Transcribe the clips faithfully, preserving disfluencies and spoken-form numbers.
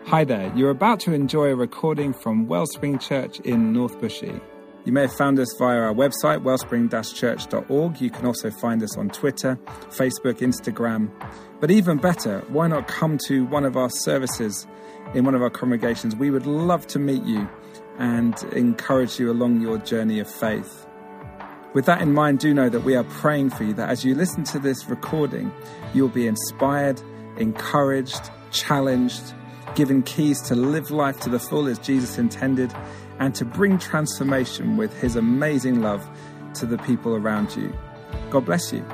Hi there, you're about to enjoy a recording from Wellspring Church in North Bushy. You may have found us via our website, wellspring dash church dot org. You can also find us on Twitter, Facebook, Instagram. But even better, why not come to one of our services in one of our congregations? We would love to meet you and encourage you along your journey of faith. With that in mind, do know that we are praying for you, that as you listen to this recording, you'll be inspired, encouraged, challenged, given keys to live life to the full as Jesus intended, and to bring transformation with his amazing love to the people around you. God bless you.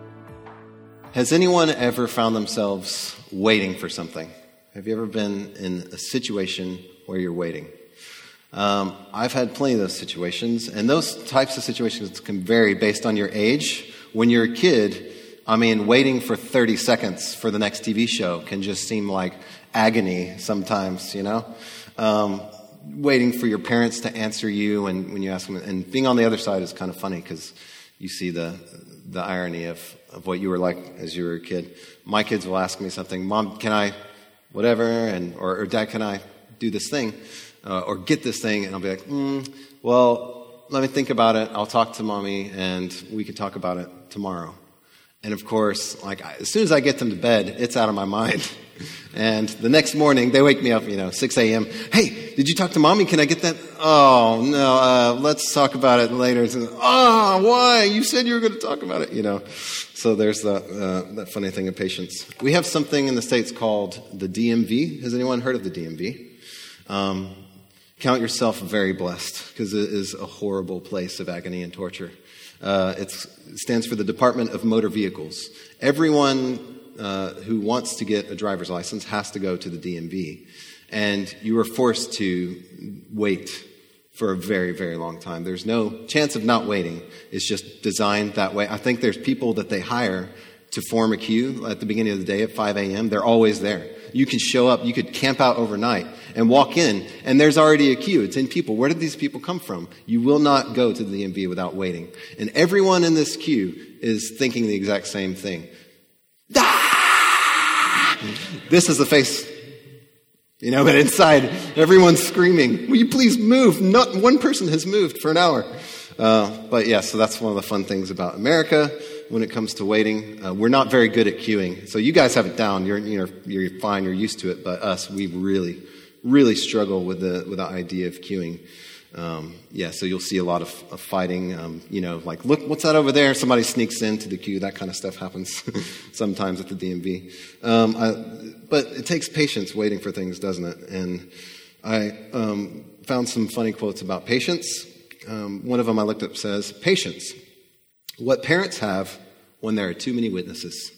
Has anyone ever found themselves waiting for something? Have you ever been in a situation where you're waiting? Um, I've had plenty of those situations, and those types of situations can vary based on your age. When you're a kid, I mean, waiting for thirty seconds for the next T V show can just seem like agony sometimes, you know? Um, waiting for your parents to answer you and when you ask them, and being on the other side is kind of funny because you see the the irony of, of what you were like as you were a kid. My kids will ask me something, Mom, can I, whatever, and or, or Dad, can I do this thing, uh, or get this thing? And I'll be like, mm, well, let me think about it. I'll talk to Mommy, and we can talk about it tomorrow. And of course, like as soon as I get them to bed, it's out of my mind. And the next morning, they wake me up, you know, six a.m. Hey, did you talk to Mommy? Can I get that? Oh, no, uh, let's talk about it later. Oh, why? You said you were going to talk about it, you know. So there's that, uh, that funny thing of patience. We have something in the States called the D M V. Has anyone heard of the D M V? Um, count yourself very blessed, because it is a horrible place of agony and torture. Uh, it's, it stands for the Department of Motor Vehicles. Everyone uh, who wants to get a driver's license has to go to the D M V. And you are forced to wait for a very, very long time. There's no chance of not waiting. It's just designed that way. I think there's people that they hire to form a queue at the beginning of the day at five a.m. They're always there. You could show up, you could camp out overnight and walk in, and there's already a queue. It's in people. Where did these people come from? You will not go to the D M V without waiting. And everyone in this queue is thinking the exact same thing. Ah! This is the face, you know, but inside, everyone's screaming, will you please move? Not one person has moved for an hour. Uh, but yeah, so that's one of the fun things about America when it comes to waiting. Uh, we're not very good at queuing. So you guys have it down. You're, you're, you're fine. You're used to it. But us, we really, really struggle with the, with the idea of queuing. Um, yeah, so you'll see a lot of, of fighting. Um, you know, like, look, what's that over there? Somebody sneaks into the queue. That kind of stuff happens sometimes at the D M V. Um, I, but it takes patience waiting for things, doesn't it? And I um, found some funny quotes about patience. Um, one of them I looked up says, patience. What parents have when there are too many witnesses.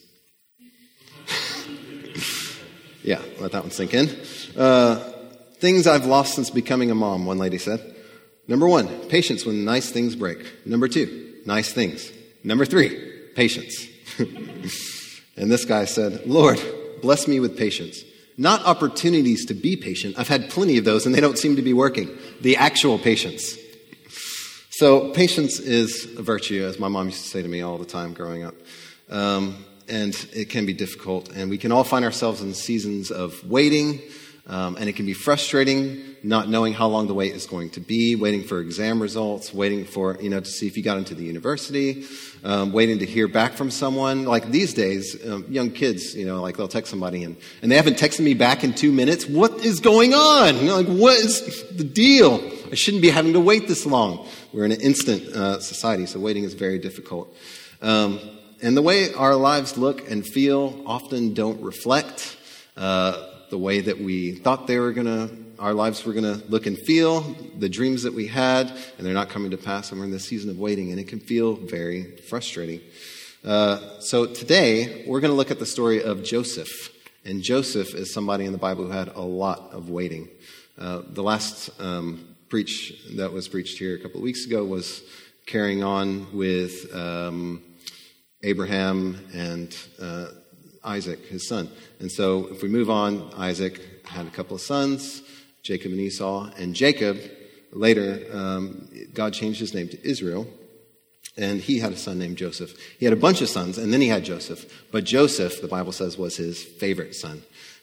Yeah, let that one sink in. Uh, things I've lost since becoming a mom, one lady said. Number one, patience when nice things break. Number two, nice things. Number three, patience. And this guy said, Lord, bless me with patience. Not opportunities to be patient. I've had plenty of those and they don't seem to be working. The actual patience. So patience is a virtue, as my mom used to say to me all the time growing up. Um, and it can be difficult. And we can all find ourselves in seasons of waiting. Um, and it can be frustrating not knowing how long the wait is going to be, waiting for exam results, waiting for, you know, to see if you got into the university, um, waiting to hear back from someone. Like these days, um, young kids, you know, like they'll text somebody and, and they haven't texted me back in two minutes. What is going on? You know, like, what is the deal? I shouldn't be having to wait this long. We're in an instant uh, society, so waiting is very difficult. Um, and the way our lives look and feel often don't reflect uh, the way that we thought they were going to, our lives were going to look and feel, the dreams that we had, and they're not coming to pass, and we're in this season of waiting, and it can feel very frustrating. Uh, so today, we're going to look at the story of Joseph. And Joseph is somebody in the Bible who had a lot of waiting. Uh, the last um, preach that was preached here a couple of weeks ago was carrying on with um, Abraham and uh, Isaac, his son. And so if we move on, Isaac had a couple of sons, Jacob and Esau. And Jacob, later, um, God changed his name to Israel. And he had a son named Joseph. He had a bunch of sons, and then he had Joseph. But Joseph, the Bible says, was his favorite son.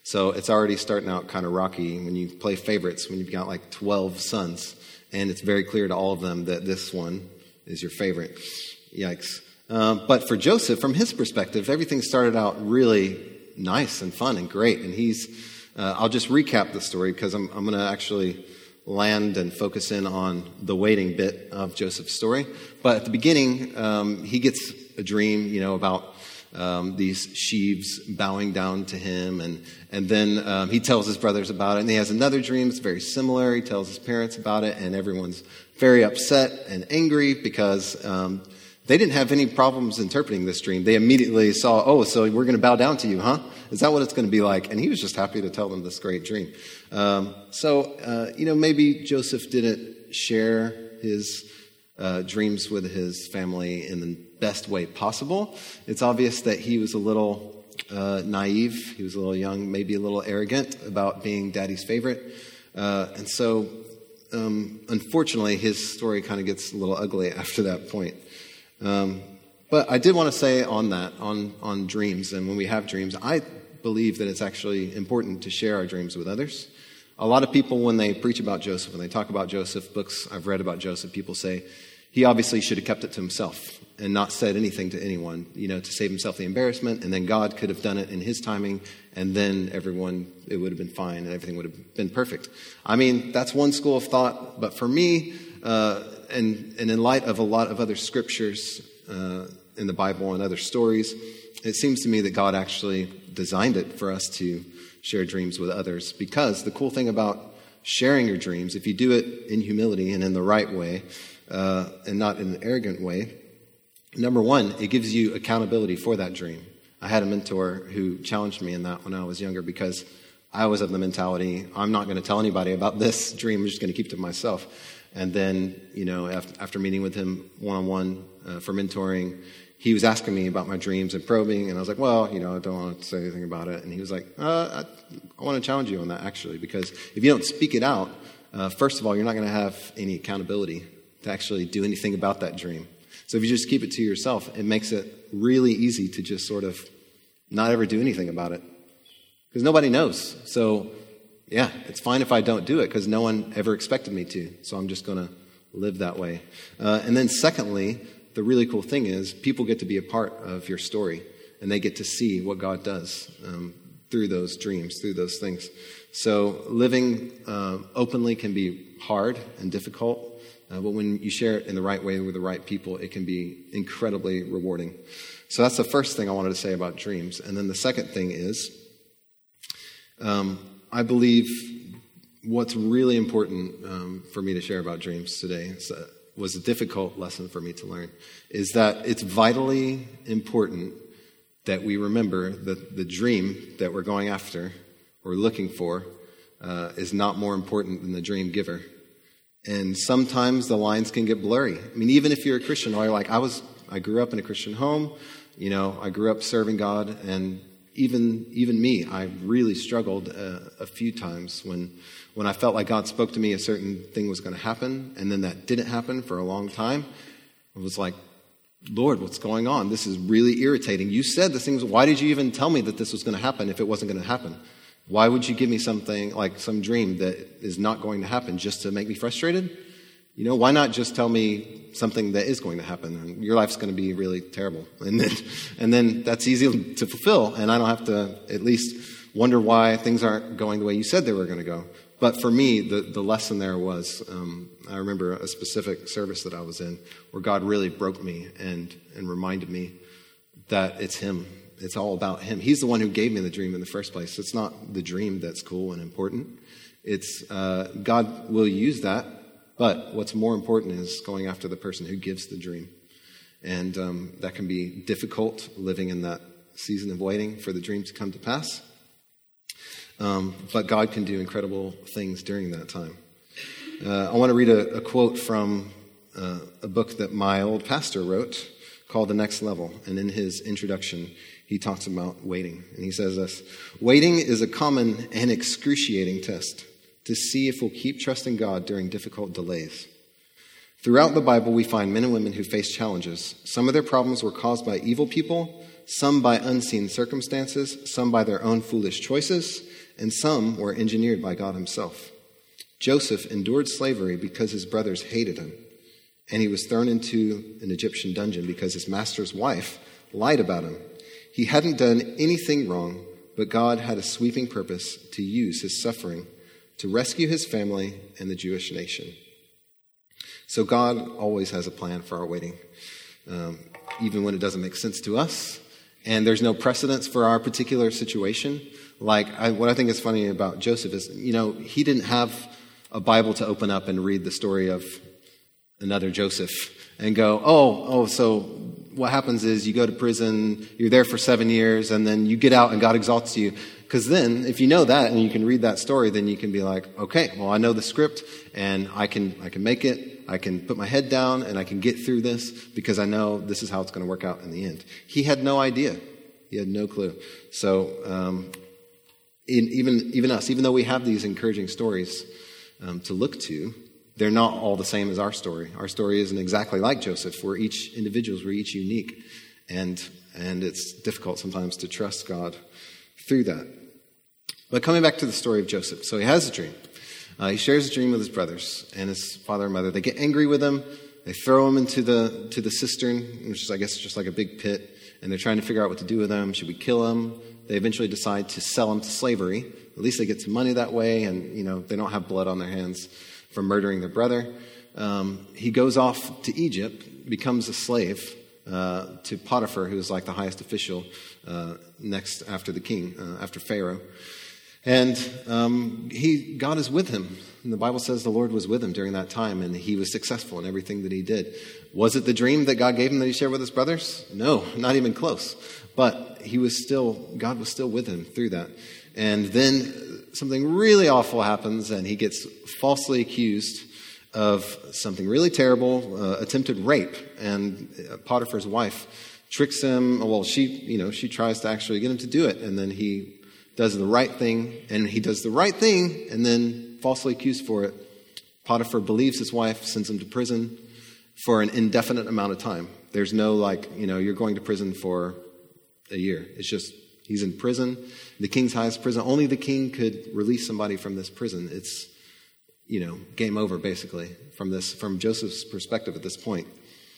So it's already starting out kind of rocky when you play favorites, when you've got like twelve sons, and it's very clear to all of them that this one is your favorite. Yikes. Um, but for Joseph, from his perspective, everything started out really nice and fun and great. And he's, uh, I'll just recap the story because I'm, I'm going to actually land and focus in on the waiting bit of Joseph's story. But at the beginning, um, he gets a dream, you know, about um, these sheaves bowing down to him. And, and then um, he tells his brothers about it. And he has another dream that's very similar. He tells his parents about it. And everyone's very upset and angry because um, they didn't have any problems interpreting this dream. They immediately saw, oh, so we're going to bow down to you, huh? Is that what it's going to be like? And he was just happy to tell them this great dream. Um, so, uh, you know, maybe Joseph didn't share his uh, dreams with his family in the best way possible. It's obvious that he was a little uh, naive. He was a little young, maybe a little arrogant about being daddy's favorite. Uh, and so, um, unfortunately, his story kind of gets a little ugly after that point. Um, but I did want to say on that, on, on dreams, and when we have dreams, I believe that it's actually important to share our dreams with others. A lot of people, when they preach about Joseph, when they talk about Joseph, books I've read about Joseph, people say he obviously should have kept it to himself and not said anything to anyone, you know, to save himself the embarrassment, and then God could have done it in his timing, and then everyone, it would have been fine, and everything would have been perfect. I mean, that's one school of thought, but for me, uh, and, and in light of a lot of other scriptures uh, in the Bible and other stories, it seems to me that God actually designed it for us to share dreams with others, because the cool thing about sharing your dreams, if you do it in humility and in the right way, uh, and not in an arrogant way, number one, it gives you accountability for that dream. I had a mentor who challenged me in that when I was younger, because I always have the mentality, I'm not going to tell anybody about this dream, I'm just going to keep it to myself. And then, you know, after, after meeting with him one-on-one uh, for mentoring, he was asking me about my dreams and probing, and I was like, well, you know, I don't want to say anything about it. And he was like, uh, I, I want to challenge you on that, actually, because if you don't speak it out, uh, first of all, you're not going to have any accountability to actually do anything about that dream. So if you just keep it to yourself, it makes it really easy to just sort of not ever do anything about it, because nobody knows. So, yeah, it's fine if I don't do it, because no one ever expected me to. So I'm just going to live that way. Uh, and then secondly, the really cool thing is people get to be a part of your story, and they get to see what God does um, through those dreams, through those things. So living uh, openly can be hard and difficult, uh, but when you share it in the right way with the right people, it can be incredibly rewarding. So that's the first thing I wanted to say about dreams. And then the second thing is, um, I believe what's really important um, for me to share about dreams today is uh, was a difficult lesson for me to learn, is that it's vitally important that we remember that the dream that we're going after or looking for uh, is not more important than the dream giver. And sometimes the lines can get blurry. I mean, even if you're a Christian, or like I was, I grew up in a Christian home, you know, I grew up serving God, and even even me, I really struggled uh, a few times when when I felt like God spoke to me a certain thing was going to happen, and then that didn't happen for a long time. I was like, Lord, what's going on? This is really irritating. You said this thing. Why did you even tell me that this was going to happen if it wasn't going to happen? Why would you give me something like some dream that is not going to happen just to make me frustrated? You know, why not just tell me something that is going to happen, and your life's going to be really terrible, and then and then that's easy to fulfill, and I don't have to at least wonder why things aren't going the way you said they were going to go. But for me, the, the lesson there was, um, I remember a specific service that I was in where God really broke me and and reminded me that it's Him. It's all about Him. He's the one who gave me the dream in the first place. It's not the dream that's cool and important. It's uh, God will use that. But what's more important is going after the person who gives the dream. And um, that can be difficult, living in that season of waiting for the dream to come to pass. Um, but God can do incredible things during that time. Uh, I want to read a, a quote from uh, a book that my old pastor wrote called The Next Level. And in his introduction, he talks about waiting. And he says this: waiting is a common and excruciating test to see if we'll keep trusting God during difficult delays. Throughout the Bible, we find men and women who faced challenges. Some of their problems were caused by evil people. some by unseen circumstances, some by their own foolish choices, and some were engineered by God himself. Joseph endured slavery because his brothers hated him, and he was thrown into an Egyptian dungeon because his master's wife lied about him. He hadn't done anything wrong, but God had a sweeping purpose to use his suffering to rescue his family and the Jewish nation. So God always has a plan for our waiting, um, even when it doesn't make sense to us, and there's no precedence for our particular situation. Like, I, what I think is funny about Joseph is, you know, he didn't have a Bible to open up and read the story of another Joseph and go, oh, oh, so what happens is you go to prison, you're there for seven years, and then you get out and God exalts you. Because then, if you know that and you can read that story, then you can be like, okay, well, I know the script, and I can I can make it. I can put my head down, and I can get through this because I know this is how it's going to work out in the end. He had no idea. He had no clue. So um, in, even even us, even though we have these encouraging stories um, to look to, they're not all the same as our story. Our story isn't exactly like Joseph. We're each individuals. We're each unique. And and it's difficult sometimes to trust God through that. But coming back to the story of Joseph. So he has a dream. Uh, he shares a dream with his brothers and his father and mother. They get angry with him. They throw him into the to the cistern, which is, I guess, just like a big pit. And they're trying to figure out what to do with him. Should we kill him? They eventually decide to sell him to slavery. At least they get some money that way. And, you know, they don't have blood on their hands for murdering their brother. Um, he goes off to Egypt, becomes a slave uh, to Potiphar, who is like the highest official uh, next after the king, uh, after Pharaoh. And um, he, God is with him. And the Bible says the Lord was with him during that time, and he was successful in everything that he did. Was it the dream that God gave him that he shared with his brothers? No, not even close. But he was still, God was still with him through that. And then something really awful happens, and he gets falsely accused of something really terrible, uh, attempted rape. And Potiphar's wife tricks him. Well, she, you know, she tries to actually get him to do it, and then he does the right thing, and he does the right thing, and then falsely accused for it. Potiphar believes his wife, sends him to prison for an indefinite amount of time. There's no, like, you know, you're going to prison for a year. It's just, he's in prison, the king's highest prison. Only the king could release somebody from this prison. It's, you know, game over, basically, from this, from Joseph's perspective at this point.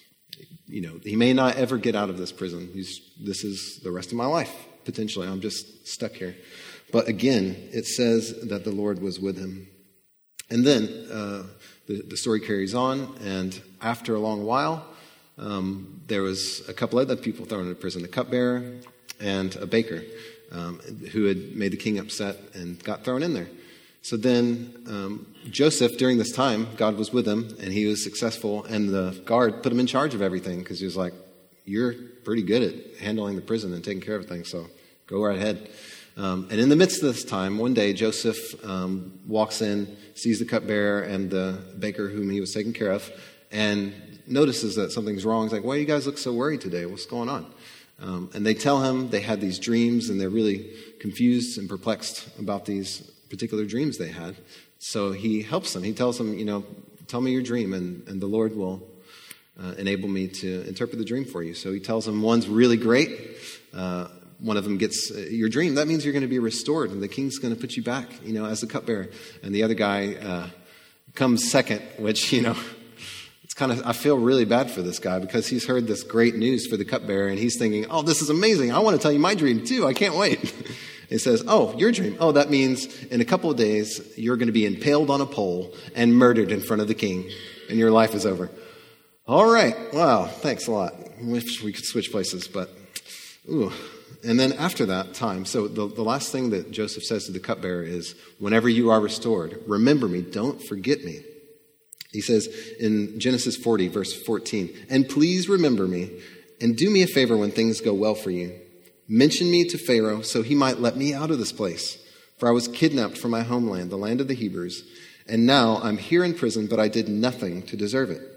You know, he may not ever get out of this prison. He's, this is the rest of my life, potentially. I'm just stuck here. But again, it says that the Lord was with him. And then uh, the, the story carries on, and after a long while, um, there was a couple other people thrown into prison, a cupbearer and a baker, um, who had made the king upset and got thrown in there. So then um, Joseph, during this time, God was with him, and he was successful, and the guard put him in charge of everything, because he was like, you're pretty good at handling the prison and taking care of things, so go right ahead. Um, and in the midst of this time, one day, Joseph um, walks in, sees the cupbearer and the baker whom he was taking care of, and notices that something's wrong. He's like, why do you guys look so worried today? What's going on? Um, and they tell him they had these dreams, and they're really confused and perplexed about these particular dreams they had. So he helps them. He tells them, you know, tell me your dream, and, and the Lord will uh, enable me to interpret the dream for you. So he tells them one's really great. Uh, one of them gets uh, your dream. That means you're going to be restored, and the king's going to put you back, you know, as the cupbearer. And the other guy uh, comes second, which, you know, it's kind of, I feel really bad for this guy, because he's heard this great news for the cupbearer, and he's thinking, oh, this is amazing. I want to tell you my dream too. I can't wait. It says, oh, your dream. Oh, that means in a couple of days, you're going to be impaled on a pole and murdered in front of the king, and your life is over. All right. Wow. Thanks a lot. I wish we could switch places, but ooh. And then after that time, so the, the last thing that Joseph says to the cupbearer is, whenever you are restored, remember me, don't forget me. He says in Genesis forty, verse fourteen, and please remember me, and do me a favor when things go well for you. Mention me to Pharaoh so he might let me out of this place. For I was kidnapped from my homeland, the land of the Hebrews, and now I'm here in prison, but I did nothing to deserve it.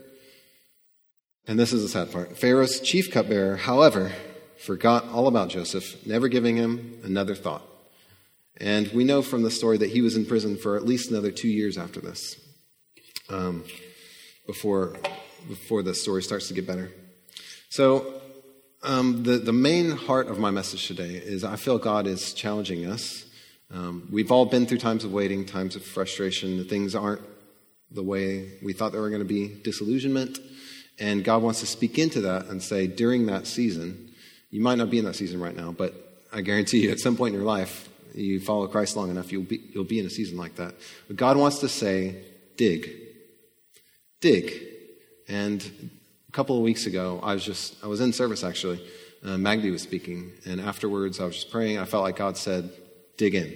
And this is the sad part. Pharaoh's chief cupbearer, however, forgot all about Joseph, never giving him another thought. And we know from the story that he was in prison for at least another two years after this, um, before, before the story starts to get better. So um, the, the main heart of my message today is I feel God is challenging us. Um, we've all been through times of waiting, times of frustration. Things aren't the way we thought they were going to be, disillusionment. And God wants to speak into that and say, during that season, you might not be in that season right now, but I guarantee you at some point in your life, you follow Christ long enough, you'll be, you'll be in a season like that. But God wants to say, dig. Dig. And a couple of weeks ago, I was just, I was in service actually. Uh, Magdi was speaking, and afterwards I was just praying. I felt like God said, dig in.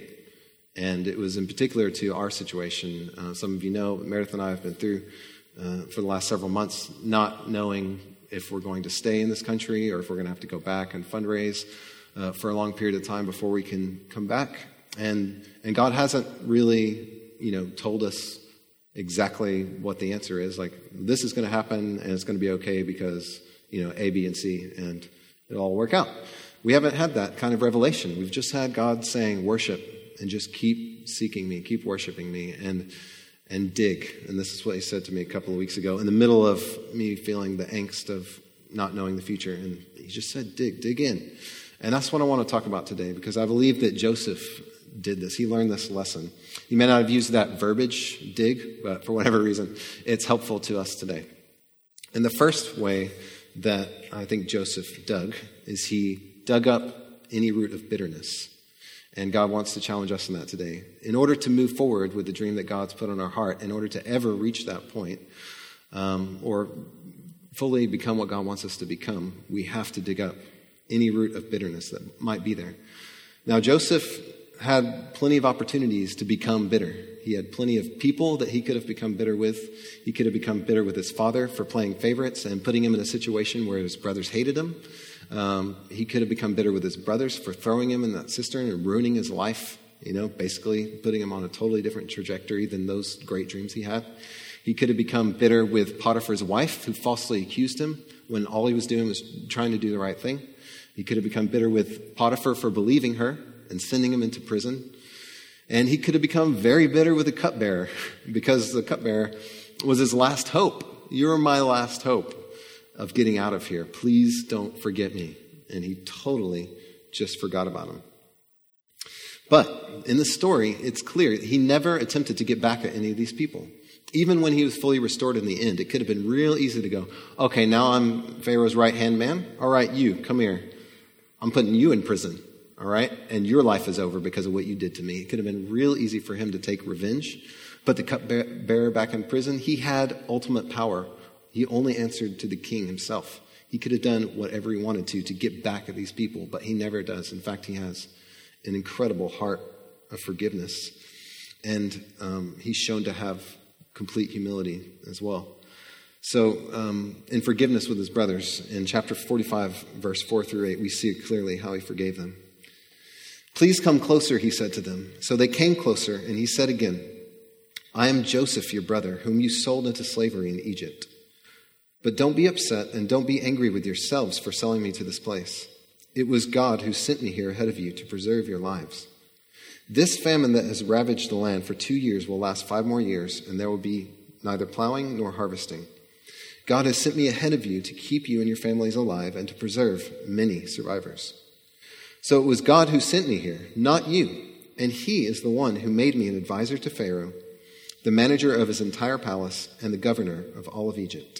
And it was in particular to our situation. Uh, some of you know, Meredith and I have been through uh, for the last several months, not knowing if we're going to stay in this country or if we're going to have to go back and fundraise uh, for a long period of time before we can come back. And and God hasn't really, you know, told us exactly what the answer is. Like, this is going to happen and it's going to be okay because, you know, A, B, and C, and it'll all work out. We haven't had that kind of revelation. We've just had God saying, worship. And just keep seeking me, keep worshiping me, and and dig. And this is what he said to me a couple of weeks ago in the middle of me feeling the angst of not knowing the future. And he just said, dig, dig in. And that's what I want to talk about today, because I believe that Joseph did this. He learned this lesson. He may not have used that verbiage, dig, but for whatever reason, it's helpful to us today. And the first way that I think Joseph dug is he dug up any root of bitterness. And God wants to challenge us in that today. In order to move forward with the dream that God's put on our heart, in order to ever reach that point, um, or fully become what God wants us to become, we have to dig up any root of bitterness that might be there. Now, Joseph had plenty of opportunities to become bitter. He had plenty of people that he could have become bitter with. He could have become bitter with his father for playing favorites and putting him in a situation where his brothers hated him. Um, he could have become bitter with his brothers for throwing him in that cistern and ruining his life, you know, basically putting him on a totally different trajectory than those great dreams he had. He could have become bitter with Potiphar's wife, who falsely accused him when all he was doing was trying to do the right thing. He could have become bitter with Potiphar for believing her and sending him into prison. And he could have become very bitter with the cupbearer, because the cupbearer was his last hope. You're my last hope of getting out of here. Please don't forget me. And he totally just forgot about him. But in the story, it's clear he never attempted to get back at any of these people. Even when he was fully restored in the end, it could have been real easy to go, okay, now I'm Pharaoh's right-hand man. All right, you, come here. I'm putting you in prison. All right? And your life is over because of what you did to me. It could have been real easy for him to take revenge. But the cupbearer back in prison, he had ultimate power. He only answered to the king himself. He could have done whatever he wanted to to get back at these people, but he never does. In fact, he has an incredible heart of forgiveness. And um, he's shown to have complete humility as well. So um, in forgiveness with his brothers, in chapter forty-five, verse four through eight, we see clearly how he forgave them. Please come closer, he said to them. So they came closer, and he said again, I am Joseph, your brother, whom you sold into slavery in Egypt. But don't be upset and don't be angry with yourselves for selling me to this place. It was God who sent me here ahead of you to preserve your lives. This famine that has ravaged the land for two years will last five more years, and there will be neither plowing nor harvesting. God has sent me ahead of you to keep you and your families alive and to preserve many survivors. So it was God who sent me here, not you, and he is the one who made me an advisor to Pharaoh, the manager of his entire palace, and the governor of all of Egypt.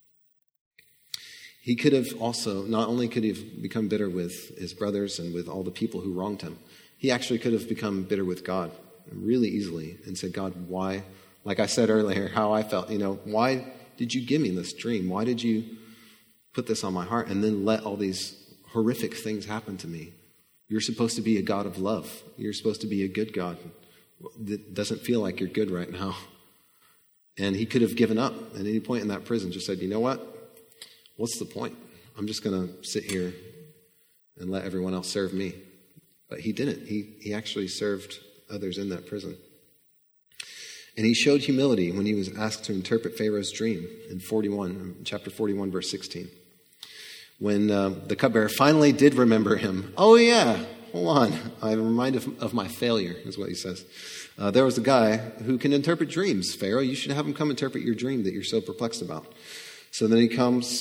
He could have also, not only could he have become bitter with his brothers and with all the people who wronged him, he actually could have become bitter with God really easily and said, God, why, like I said earlier, how I felt, you know, why did you give me this dream? Why did you put this on my heart and then let all these horrific things happen to me? You're supposed to be a God of love. You're supposed to be a good God. It doesn't feel like you're good right now. And he could have given up at any point in that prison, just said, you know what? What's the point? I'm just going to sit here and let everyone else serve me. But he didn't. He he actually served others in that prison. And he showed humility when he was asked to interpret Pharaoh's dream in forty-one, chapter forty-one, verse sixteen. When uh, the cupbearer finally did remember him. Oh yeah, hold on. I'm reminded of, of my failure, is what he says. Uh, there was a guy who can interpret dreams. Pharaoh, you should have him come interpret your dream that you're so perplexed about. So then he comes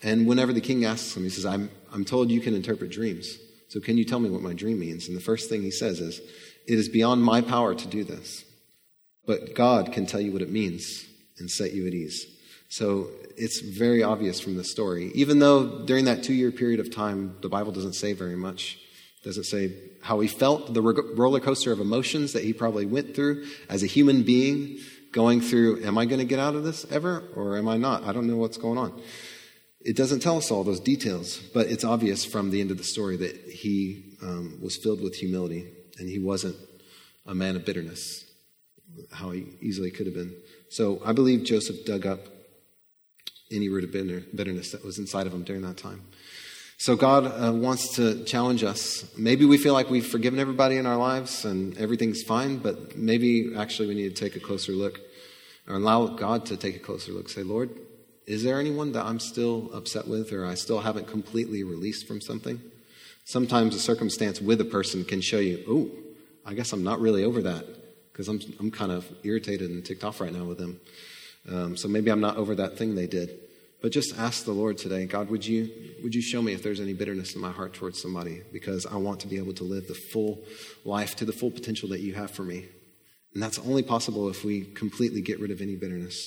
And whenever the king asks him, he says, I'm, I'm told you can interpret dreams. So can you tell me what my dream means? And the first thing he says is, it is beyond my power to do this, but God can tell you what it means and set you at ease. So it's very obvious from the story, even though during that two-year period of time, the Bible doesn't say very much. It doesn't say how he felt, the roller coaster of emotions that he probably went through as a human being, going through, am I going to get out of this ever, or am I not? I don't know what's going on. It doesn't tell us all those details, but it's obvious from the end of the story that he um, was filled with humility, and he wasn't a man of bitterness, how he easily could have been. So I believe Joseph dug up any root of bitterness that was inside of him during that time. So God uh, wants to challenge us. Maybe we feel like we've forgiven everybody in our lives and everything's fine, but maybe actually we need to take a closer look, or allow God to take a closer look. Say, Lord, is there anyone that I'm still upset with, or I still haven't completely released from something? Sometimes a circumstance with a person can show you, oh, I guess I'm not really over that, because I'm I'm kind of irritated and ticked off right now with them. Um, so maybe I'm not over that thing they did. But just ask the Lord today, God, would you would you show me if there's any bitterness in my heart towards somebody? Because I want to be able to live the full life to the full potential that you have for me. And that's only possible if we completely get rid of any bitterness.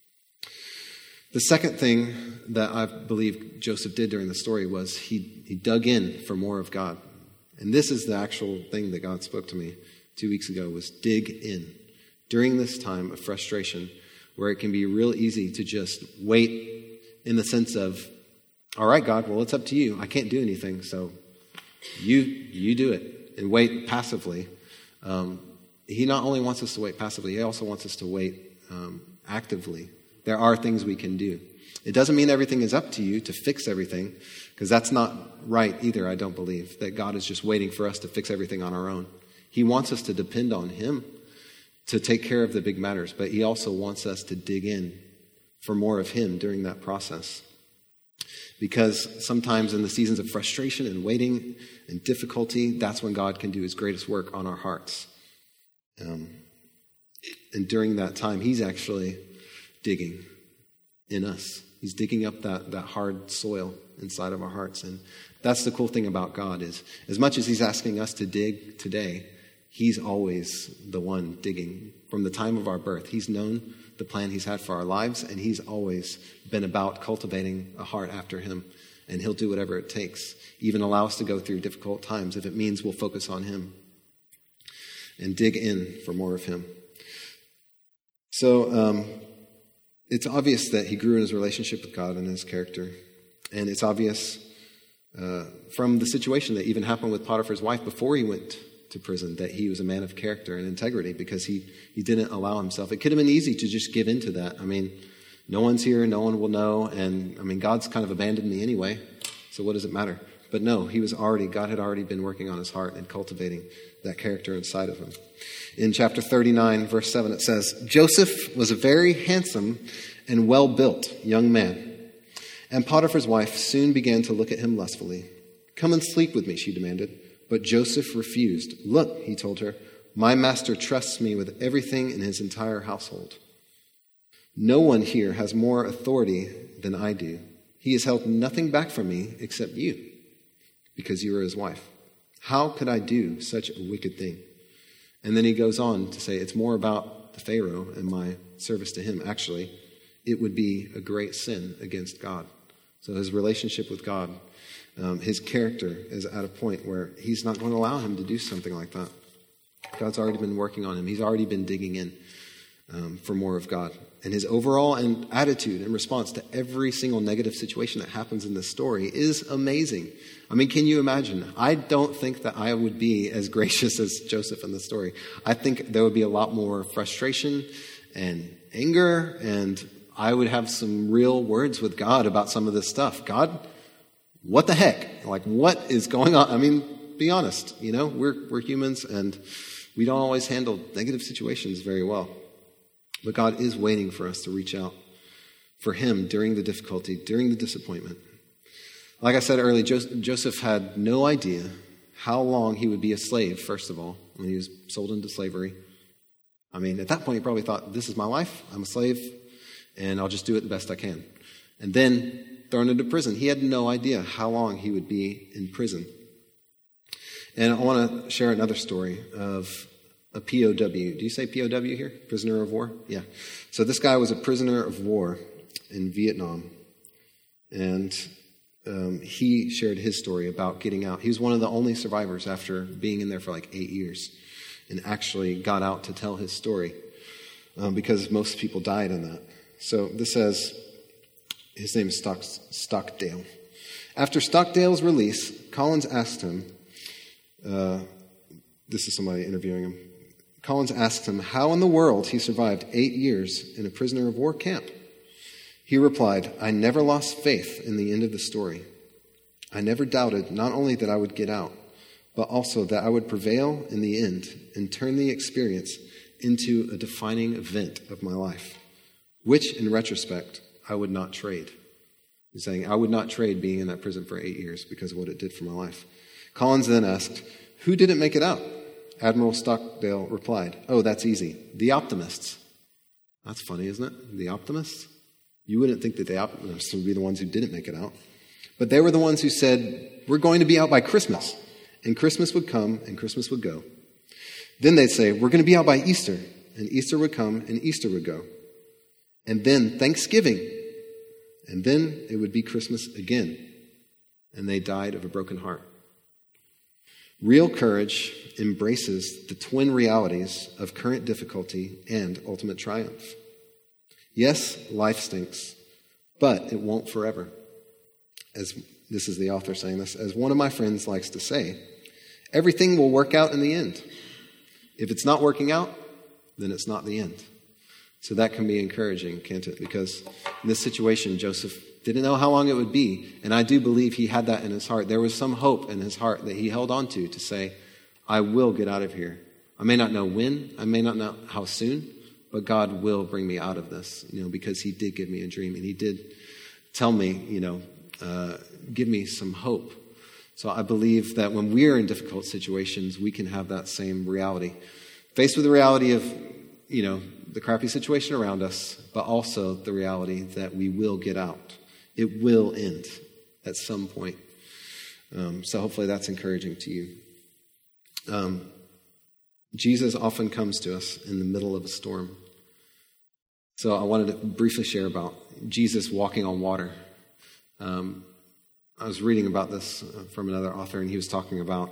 The second thing that I believe Joseph did during the story was he, he dug in for more of God. And this is the actual thing that God spoke to me two weeks ago, was dig in. During this time of frustration, where it can be real easy to just wait in the sense of, all right, God, well, it's up to you. I can't do anything, so you you do it, and wait passively. Um, he not only wants us to wait passively, he also wants us to wait um, actively. There are things we can do. It doesn't mean everything is up to you to fix everything, because that's not right either, I don't believe, that God is just waiting for us to fix everything on our own. He wants us to depend on him to take care of the big matters, but he also wants us to dig in for more of him during that process. Because sometimes in the seasons of frustration and waiting and difficulty, that's when God can do his greatest work on our hearts. Um, and during that time, he's actually digging in us. He's digging up that, that hard soil inside of our hearts. And that's the cool thing about God, is as much as he's asking us to dig today, he's always the one digging. From the time of our birth, he's known the plan he's had for our lives, and he's always been about cultivating a heart after him, and he'll do whatever it takes, even allow us to go through difficult times if it means we'll focus on him and dig in for more of him. So um, it's obvious that he grew in his relationship with God and his character, and it's obvious uh, from the situation that even happened with Potiphar's wife before he went to prison, that he was a man of character and integrity, because he, he didn't allow himself. It could have been easy to just give into that. I mean, no one's here, no one will know, and I mean, God's kind of abandoned me anyway, so what does it matter? But no, he was already, God had already been working on his heart and cultivating that character inside of him. In chapter thirty-nine, verse seven, it says, Joseph was a very handsome and well-built young man, and Potiphar's wife soon began to look at him lustfully. Come and sleep with me, she demanded. But Joseph refused. Look, he told her, my master trusts me with everything in his entire household. No one here has more authority than I do. He has held nothing back from me except you, because you are his wife. How could I do such a wicked thing? And then he goes on to say, it's more about the Pharaoh and my service to him. Actually, it would be a great sin against God. So his relationship with God, Um, his character is at a point where he's not going to allow him to do something like that. God's already been working on him. He's already been digging in um, for more of God. And his overall and attitude and response to every single negative situation that happens in this story is amazing. I mean, can you imagine? I don't think that I would be as gracious as Joseph in the story. I think there would be a lot more frustration and anger, and I would have some real words with God about some of this stuff. God, what the heck? Like, what is going on? I mean, be honest, you know, we're we're humans, and we don't always handle negative situations very well. But God is waiting for us to reach out for him during the difficulty, during the disappointment. Like I said earlier, Joseph had no idea how long he would be a slave, first of all, when he was sold into slavery. I mean, at that point, he probably thought, this is my life. I'm a slave, and I'll just do it the best I can. And then thrown into prison. He had no idea how long he would be in prison. And I want to share another story of a P O W. Do you say P O W here? Prisoner of war? Yeah. So this guy was a prisoner of war in Vietnam. And um, he shared his story about getting out. He was one of the only survivors after being in there for like eight years and actually got out to tell his story um, because most people died in that. So this says, his name is Stock, Stockdale. After Stockdale's release, Collins asked him, uh, this is somebody interviewing him, Collins asked him how in the world he survived eight years in a prisoner of war camp. He replied, I never lost faith in the end of the story. I never doubted not only that I would get out, but also that I would prevail in the end and turn the experience into a defining event of my life, which in retrospect, I would not trade. He's saying, I would not trade being in that prison for eight years because of what it did for my life. Collins then asked, who didn't make it out? Admiral Stockdale replied, oh, that's easy. The optimists. That's funny, isn't it? The optimists? You wouldn't think that the optimists would be the ones who didn't make it out. But they were the ones who said, we're going to be out by Christmas. And Christmas would come and Christmas would go. Then they'd say, we're going to be out by Easter. And Easter would come and Easter would go. And then Thanksgiving. And then it would be Christmas again. And they died of a broken heart. Real courage embraces the twin realities of current difficulty and ultimate triumph. Yes, life stinks, but it won't forever. As this is the author saying this, as one of my friends likes to say, everything will work out in the end. If it's not working out, then it's not the end. So that can be encouraging, can't it? Because in this situation, Joseph didn't know how long it would be. And I do believe he had that in his heart. There was some hope in his heart that he held on to, to say, I will get out of here. I may not know when, I may not know how soon, but God will bring me out of this, you know, because he did give me a dream. And he did tell me, you know, uh, give me some hope. So I believe that when we're in difficult situations, we can have that same reality. Faced with the reality of, you know, the crappy situation around us, but also the reality that we will get out. It will end at some point. Um, so hopefully that's encouraging to you. Um, Jesus often comes to us in the middle of a storm. So I wanted to briefly share about Jesus walking on water. Um, I was reading about this from another author, and he was talking about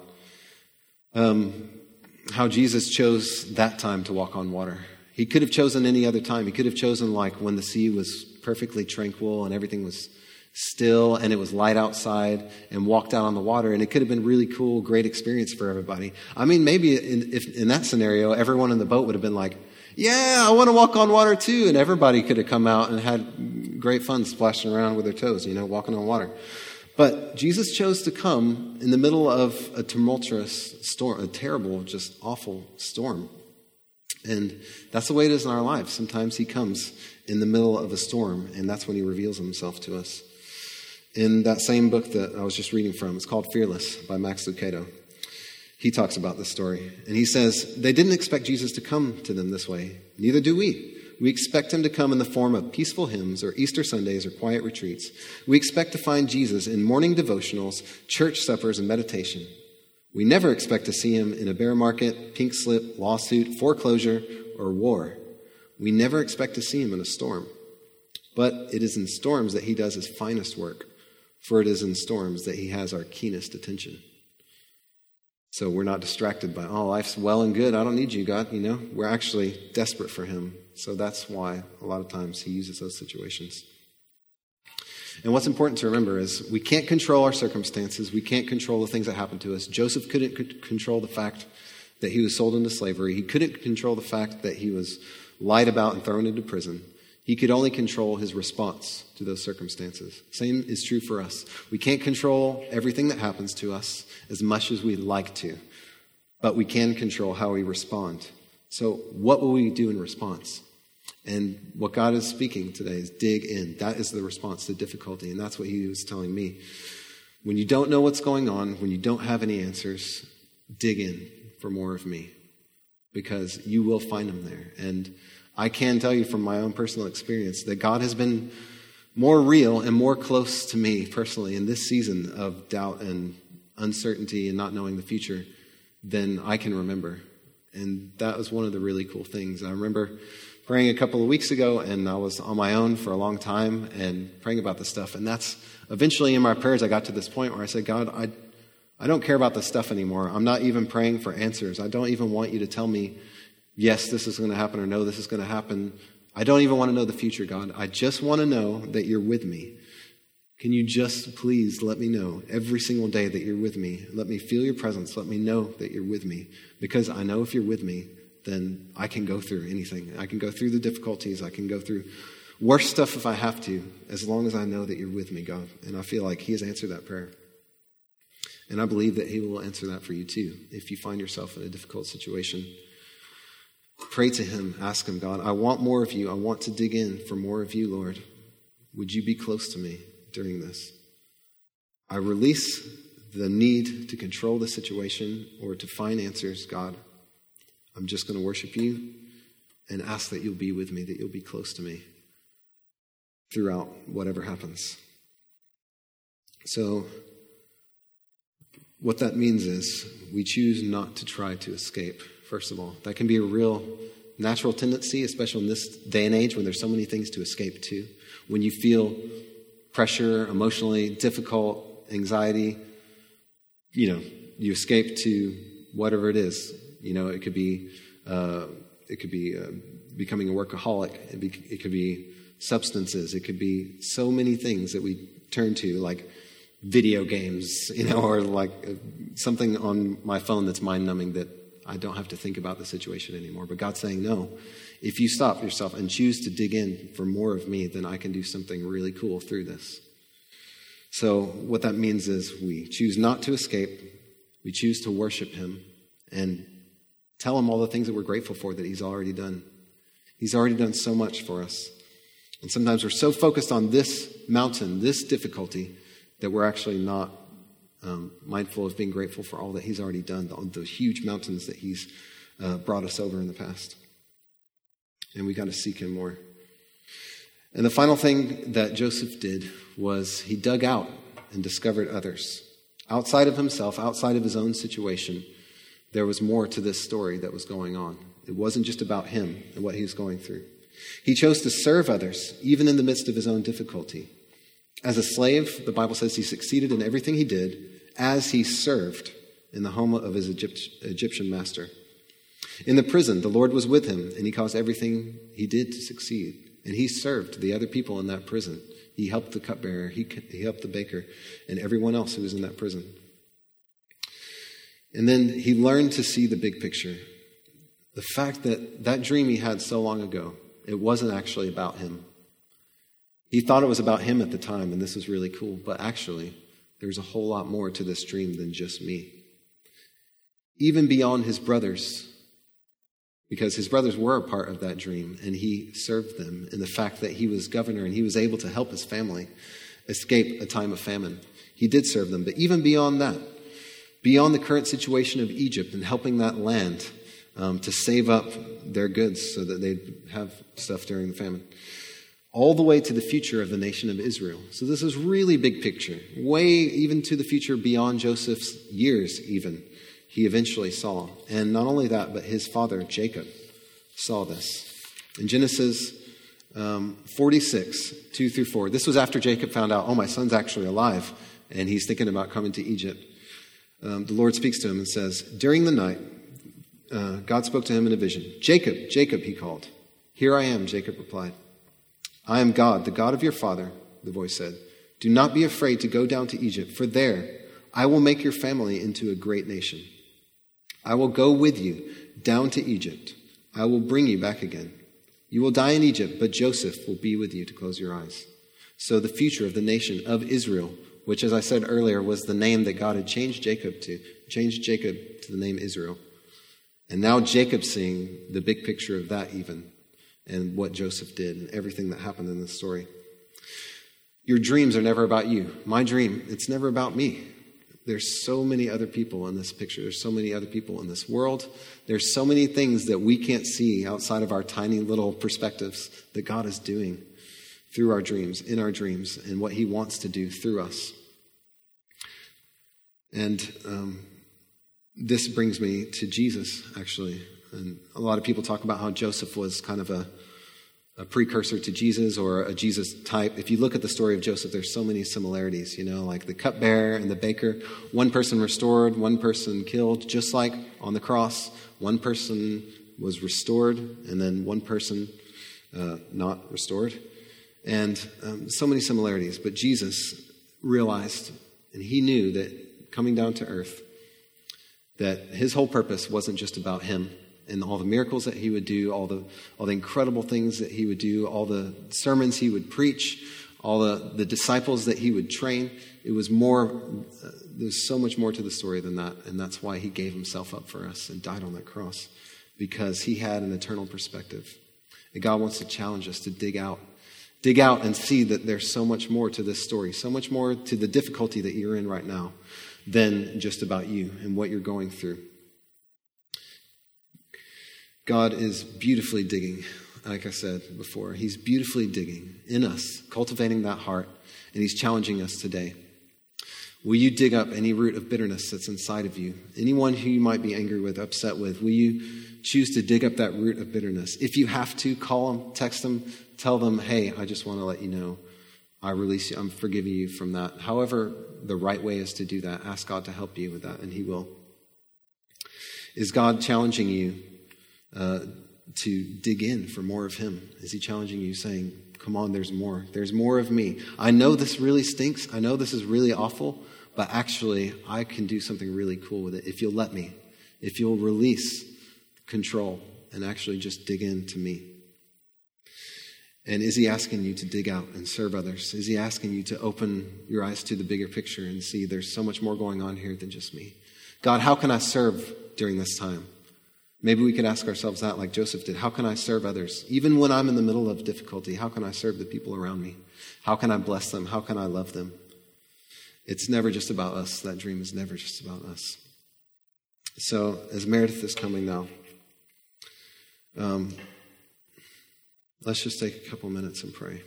um, how Jesus chose that time to walk on water. He could have chosen any other time. He could have chosen like when the sea was perfectly tranquil and everything was still and it was light outside, and walked out on the water, and it could have been really cool, great experience for everybody. I mean, maybe in, if in that scenario, everyone in the boat would have been like, yeah, I want to walk on water too. And everybody could have come out and had great fun splashing around with their toes, you know, walking on water. But Jesus chose to come in the middle of a tumultuous storm, a terrible, just awful storm. And that's the way it is in our lives. Sometimes he comes in the middle of a storm, and that's when he reveals himself to us. In that same book that I was just reading from, it's called Fearless by Max Lucado. He talks about this story, and he says, they didn't expect Jesus to come to them this way. Neither do we. We expect him to come in the form of peaceful hymns or Easter Sundays or quiet retreats. We expect to find Jesus in morning devotionals, church suppers, and meditation. We never expect to see him in a bear market, pink slip, lawsuit, foreclosure, or war. We never expect to see him in a storm. But it is in storms that he does his finest work, for it is in storms that he has our keenest attention. So we're not distracted by, oh, life's well and good. I don't need you, God. You know, we're actually desperate for him. So that's why a lot of times he uses those situations. And what's important to remember is we can't control our circumstances. We can't control the things that happen to us. Joseph couldn't c- control the fact that he was sold into slavery. He couldn't control the fact that he was lied about and thrown into prison. He could only control his response to those circumstances. Same is true for us. We can't control everything that happens to us as much as we'd like to, but we can control how we respond. So what will we do in response? And what God is speaking today is dig in. That is the response to difficulty, and that's what he was telling me. When you don't know what's going on, when you don't have any answers, dig in for more of me, because you will find them there. And I can tell you from my own personal experience that God has been more real and more close to me personally in this season of doubt and uncertainty and not knowing the future than I can remember. And that was one of the really cool things. I remember praying a couple of weeks ago, and I was on my own for a long time and praying about this stuff. And that's eventually in my prayers, I got to this point where I said, God, I, I don't care about this stuff anymore. I'm not even praying for answers. I don't even want you to tell me, yes, this is going to happen, or no, this is going to happen. I don't even want to know the future, God. I just want to know that you're with me. Can you just please let me know every single day that you're with me? Let me feel your presence. Let me know that you're with me. Because I know if you're with me, then I can go through anything. I can go through the difficulties. I can go through worse stuff if I have to, as long as I know that you're with me, God. And I feel like he has answered that prayer. And I believe that he will answer that for you too. If you find yourself in a difficult situation, pray to him. Ask him, God, I want more of you. I want to dig in for more of you, Lord. Would you be close to me during this? I release the need to control the situation or to find answers, God. I'm just going to worship you and ask that you'll be with me, that you'll be close to me throughout whatever happens. So what that means is we choose not to try to escape, first of all. That can be a real natural tendency, especially in this day and age when there's so many things to escape to. When you feel pressure, emotionally difficult, anxiety, you know, you escape to whatever it is. You know, it could be uh, it could be uh, becoming a workaholic. It, be, it could be substances. It could be so many things that we turn to, like video games, you know, or like uh, something on my phone that's mind-numbing that I don't have to think about the situation anymore. But God's saying, no, if you stop yourself and choose to dig in for more of me, then I can do something really cool through this. So what that means is we choose not to escape. We choose to worship him and tell him all the things that we're grateful for that he's already done. He's already done so much for us. And sometimes we're so focused on this mountain, this difficulty, that we're actually not um, mindful of being grateful for all that he's already done, the, those huge mountains that he's uh, brought us over in the past. And we got to seek him more. And the final thing that Joseph did was he dug out and discovered others. Outside of himself, outside of his own situation, there was more to this story that was going on. It wasn't just about him and what he was going through. He chose to serve others, even in the midst of his own difficulty. As a slave, the Bible says he succeeded in everything he did as he served in the home of his Egypt, Egyptian master. In the prison, the Lord was with him, and he caused everything he did to succeed. And he served the other people in that prison. He helped the cupbearer, he, he helped the baker, and everyone else who was in that prison. And then he learned to see the big picture. The fact that that dream he had so long ago, it wasn't actually about him. He thought it was about him at the time, and this was really cool. But actually, there's a whole lot more to this dream than just me. Even beyond his brothers, because his brothers were a part of that dream, and he served them in the fact that he was governor and he was able to help his family escape a time of famine. He did serve them. But even beyond that, beyond the current situation of Egypt and helping that land um, to save up their goods so that they'd have stuff during the famine, all the way to the future of the nation of Israel. So this is really big picture, way even to the future beyond Joseph's years even, he eventually saw. And not only that, but his father, Jacob, saw this. In Genesis um, forty-six, two through four, this was after Jacob found out, oh, my son's actually alive, and he's thinking about coming to Egypt. Um, the Lord speaks to him and says, during the night, uh, God spoke to him in a vision. Jacob, Jacob, he called. Here I am, Jacob replied. I am God, the God of your father, the voice said. Do not be afraid to go down to Egypt, for there I will make your family into a great nation. I will go with you down to Egypt. I will bring you back again. You will die in Egypt, but Joseph will be with you to close your eyes. So the future of the nation of Israel, which, as I said earlier, was the name that God had changed Jacob to, changed Jacob to the name Israel. And now Jacob's seeing the big picture of that even, and what Joseph did and everything that happened in this story. Your dreams are never about you. My dream, it's never about me. There's so many other people in this picture. There's so many other people in this world. There's so many things that we can't see outside of our tiny little perspectives that God is doing through our dreams, in our dreams, and what he wants to do through us. And um, this brings me to Jesus, actually. And a lot of people talk about how Joseph was kind of a, a precursor to Jesus or a Jesus type. If you look at the story of Joseph, there's so many similarities, you know, like the cupbearer and the baker. One person restored, one person killed, just like on the cross. One person was restored, and then one person uh, not restored. And um, so many similarities. But Jesus realized, and he knew that coming down to earth, that his whole purpose wasn't just about him and all the miracles that he would do, all the all the incredible things that he would do, all the sermons he would preach, all the, the disciples that he would train. It was more, uh, there's so much more to the story than that. And that's why he gave himself up for us and died on that cross, because he had an eternal perspective. And God wants to challenge us to dig out. Dig out and see that there's so much more to this story, so much more to the difficulty that you're in right now than just about you and what you're going through. God is beautifully digging, like I said before. He's beautifully digging in us, cultivating that heart, and he's challenging us today. Will you dig up any root of bitterness that's inside of you? Anyone who you might be angry with, upset with, will you choose to dig up that root of bitterness? If you have to, call them, text them, tell them, hey, I just want to let you know I release you, I'm forgiving you from that. However, the right way is to do that. Ask God to help you with that, and he will. Is God challenging you uh, to dig in for more of him? Is he challenging you, saying, come on, there's more. There's more of me. I know this really stinks. I know this is really awful, but actually I can do something really cool with it if you'll let me. If you'll release control and actually just dig into me. And is he asking you to dig out and serve others? Is he asking you to open your eyes to the bigger picture and see there's so much more going on here than just me? God, how can I serve during this time? Maybe we could ask ourselves that like Joseph did. How can I serve others? Even when I'm in the middle of difficulty, how can I serve the people around me? How can I bless them? How can I love them? It's never just about us. That dream is never just about us. So as Meredith is coming now, um, let's just take a couple minutes and pray.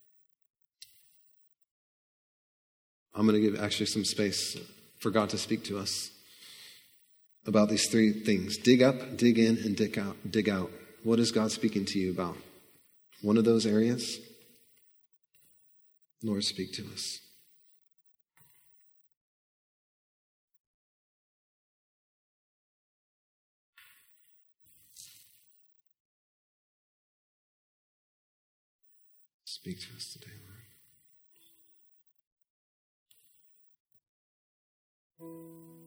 I'm going to give actually some space for God to speak to us about these three things. Dig up, dig in, and dig out. Dig out. What is God speaking to you about? One of those areas? Lord, speak to us. Speak to us today, Lord.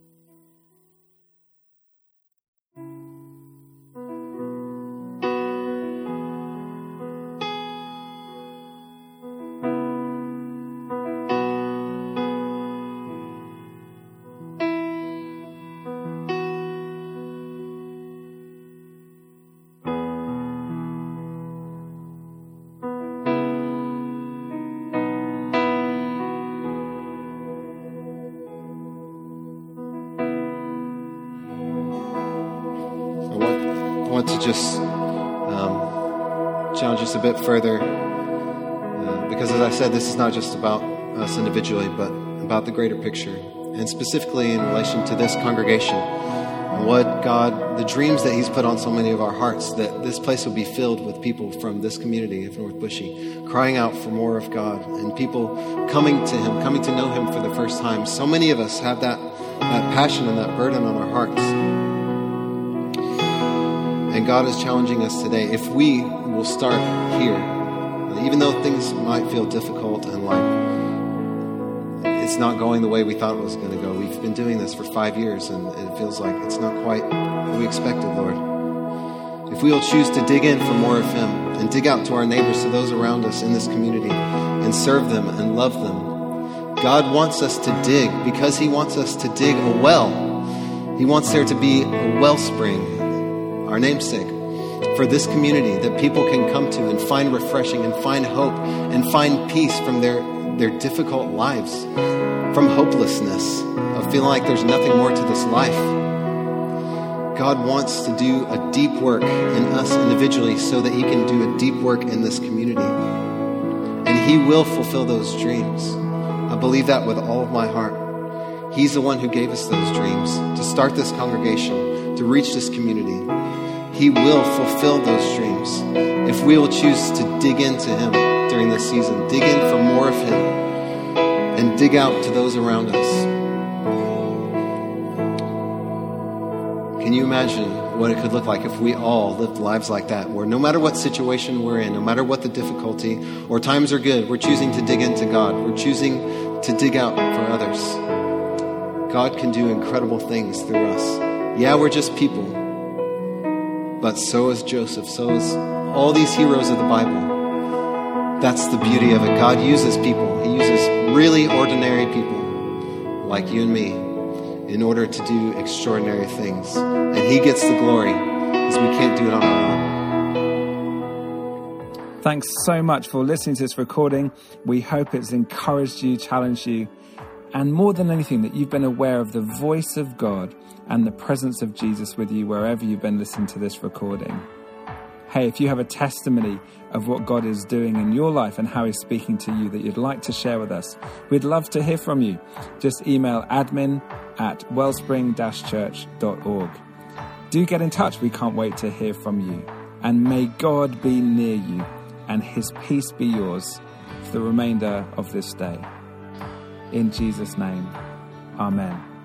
To just um, challenge us a bit further, uh, because as I said, this is not just about us individually, but about the greater picture, and specifically in relation to this congregation, and what God, the dreams that he's put on so many of our hearts, that this place will be filled with people from this community of North Bushy, crying out for more of God, and people coming to him, coming to know him for the first time. So many of us have that, that passion and that burden on our hearts. And God is challenging us today. If we will start here, even though things might feel difficult and like it's not going the way we thought it was going to go. We've been doing this for five years and it feels like it's not quite what we expected, Lord. If we will choose to dig in for more of him and dig out to our neighbors, to those around us in this community, and serve them and love them, God wants us to dig because he wants us to dig a well. He wants there to be a wellspring, our namesake, for this community that people can come to and find refreshing and find hope and find peace from their, their difficult lives, from hopelessness of feeling like there's nothing more to this life. God wants to do a deep work in us individually so that he can do a deep work in this community. And he will fulfill those dreams. I believe that with all of my heart. He's the one who gave us those dreams to start this congregation, to reach this community. He will fulfill those dreams if we will choose to dig into him during this season, dig in for more of him, and dig out to those around us. Can you imagine what it could look like if we all lived lives like that, where no matter what situation we're in, no matter what the difficulty or times are good, we're choosing to dig into God. We're choosing to dig out for others. God can do incredible things through us. Yeah, we're just people, but so is Joseph, so is all these heroes of the Bible. That's the beauty of it. God uses people. He uses really ordinary people like you and me in order to do extraordinary things. And he gets the glory because we can't do it on our own. Thanks so much for listening to this recording. We hope it's encouraged you, challenged you, and more than anything, that you've been aware of the voice of God and the presence of Jesus with you wherever you've been listening to this recording. Hey, if you have a testimony of what God is doing in your life and how he's speaking to you that you'd like to share with us, we'd love to hear from you. Just email admin at wellspring dash church dot org. Do get in touch. We can't wait to hear from you. And may God be near you and his peace be yours for the remainder of this day. In Jesus' name, amen.